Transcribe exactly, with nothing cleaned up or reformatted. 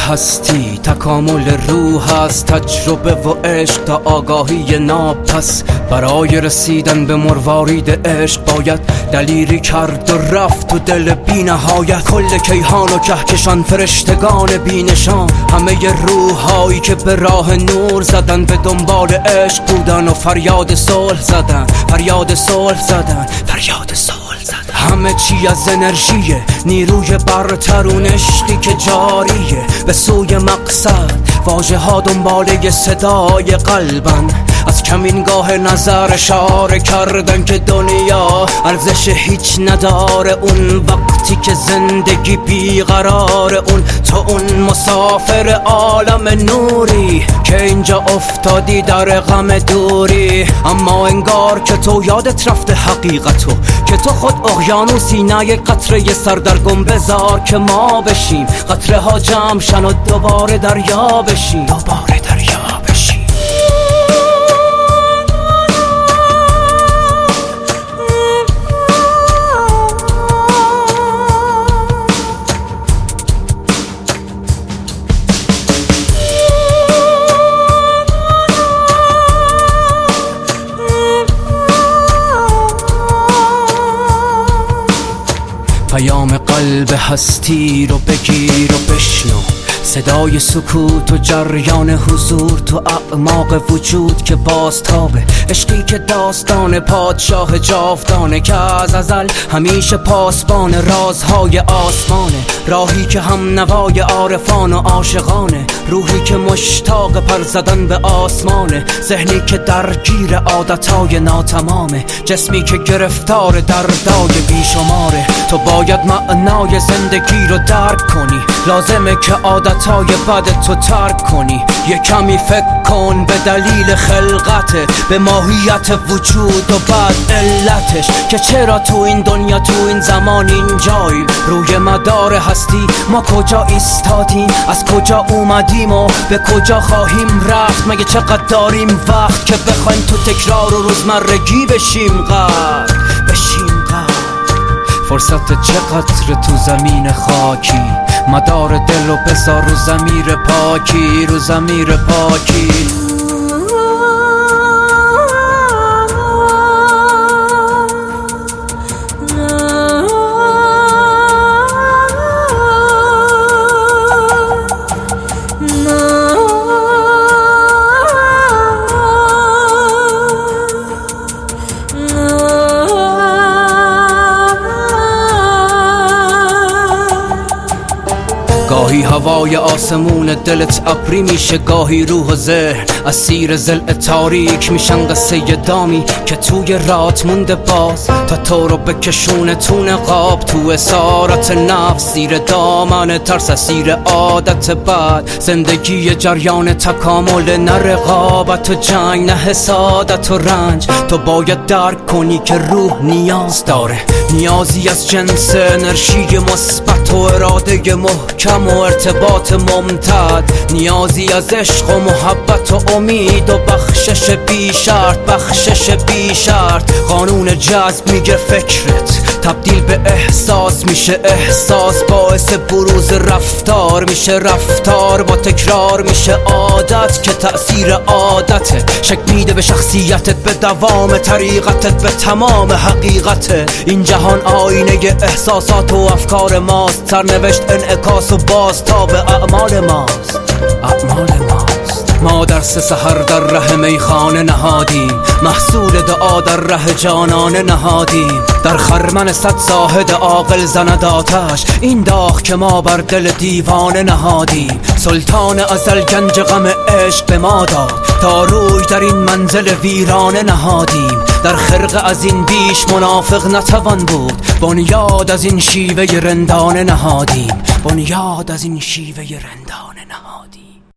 هستی تکامل روح است، تجربه و عشق تا آگاهی ناب. پس برای رسیدن به مروارید عشق باید دلیری کرد و رفت و دل بی نهایت. کل کیهان و کهکشان فرشتگان بی نشان، همه روحایی که به راه نور زدن، به دنبال عشق بودن و فریاد صلح زدن، فریاد صلح زدن، فریاد صلح زدن. همه چی از انرژیه، نیروی برترون عشقی که جاریه به سوی مقصد. واژه ها دنباله صدای قلبن، از کمینگاه نظر اشاره کردن که دنیا ارزش هیچ نداره. اون وقتی که زندگی بیقرار، اون تو اون مسافر عالم نوری که اینجا افتادی در غم دوری. اما انگار که تو یادت رفته حقیقتو، که تو خود اقیانوسی نه یک قطره سردرگم. بذار که ما بشیم قطره ها جمع شن و دوباره دریا بشیم، دوباره دریا بشیم. پیام قلب هستی رو بگیر و بشنو، صدای سکوت و جریان حضور تو اعماق وجود که بازتابه. عشقی که داستان پادشاه جاودانه، که از ازل همیشه پاسبان رازهای آسمانه. راهی که هم نوای عارفان و عاشقانه، روحی که مشتاق پر زدن به آسمانه. ذهنی که درگیر عادتهای ناتمامه، جسمی که گرفتار دردای بیشماره. تو باید معنای زندگی رو درک کنی، لازمه که عادتهای بد تو ترک کنی. یه کمی فکر کن به دلیل خلقته، به ماهیت وجود و بعد علتش، که چرا تو این دنیا تو این زمان اینجاییم. روی مدار هستی ما کجا ایستادیم، از کجا اومدیم و به کجا خواهیم رفت. مگه چقدر داریم وقت که بخوایم تو تکرار و روزمرگی بشیم غرق، بشیم غرق. فرصت چقدر تو زمین خاکی، مدار دل و بذار رو ضمیر پاکی، رو ضمیر پاکی. گاهی هوای آسمون دلت ابری میشه، گاهی روح و ذهن اسیر ضلع تاریک میشن. قصه دامی که توی رات مونده باز، تا تو رو بکشونه تو نقاب، تو اسارت نفس، زیر دامن ترس، اسیر عادت بد. زندگی جریان تکامل، نه رقابت و جنگ، نه حسادت و رنج. تو باید درک کنی که روح نیاز داره، نیازی از جنس انرژی مثبت و اراده محکم و ارتباط ممتد. نیازی از عشق و محبت و امید و بخشش بی شرط، بخشش بی شرط. قانون جذب میگه فکرت تبدیل به احساس میشه، احساس باعث بروز رفتار میشه، رفتار با تکرار میشه عادت، که تأثیر عادته شکل میده به شخصیتت، به دوام طریقتت، به تمام حقیقته. این جهان آینه احساسات و افکار ماست، سرنوشت انعکاس و بازتاب اعمال ماست، اعمال ماست. ما در سه سحر در ره میخانه نهادیم، محصول دعا در ره جانانه نهادیم. در خرمن صد زاهد عاقل زند آتش، این داغ که ما بر دل دیوانه نهادیم. سلطان ازل گنج غم عشق به ما داد، تا روی در این منزل ویرانه نهادیم. در خرقه از این بیش منافق نتوان بود، بنیاد از این شیوه رندانه نهادیم، بنیاد از این شیوه رندانه نهادیم.